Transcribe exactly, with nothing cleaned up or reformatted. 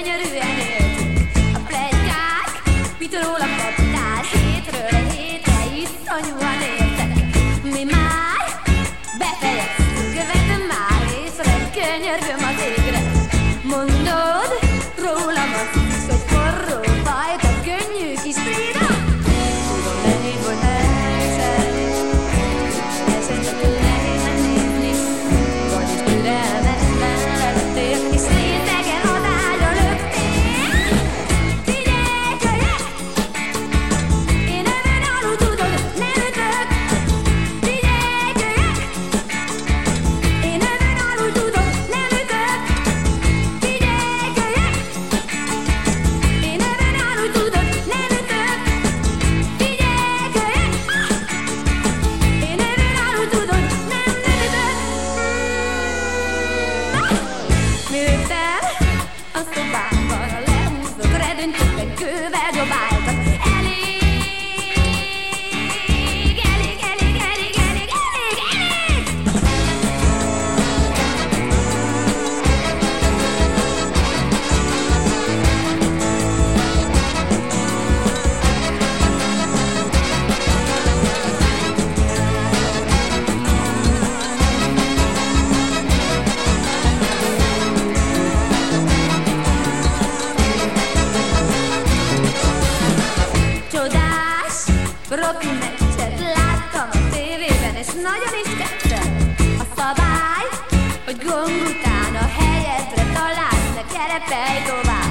gyönyörűen éltünk. A pletykák, mit róla kaptál, hétről hétre iszonyúan éltek. Mi már befejeztünk, vedd már észre, könyörgöm az égre. Mondod rólam azt is, hogy forró fajta, könnyű kis Frida. Tudom, nehéz volt elviselni, esetleg nehéz megnézni, vagyis türelmetlen lettél, és rétegen hadályra löktél. Figyelj, kölyök! Én övön alul tudod, nem ütök. Figyelj, kölyök! Én övön alul tudod, nem ütök. Figyelj, kölyök! Én övön alul tudod, nem ütök. Figyelj, kölyök! Én övön alul tudod, nem, nem ütök. Műtel, a szobában a lehúzott redőnytökben kővel dobáltak. Elég, elég, elég, elég, elég, elég, elég! Csodás, profi meccset láttam a tévében, és nagyon is tetszett. A szabály, hogy gomb után a helyedre találsz, ne kerepelj tovább.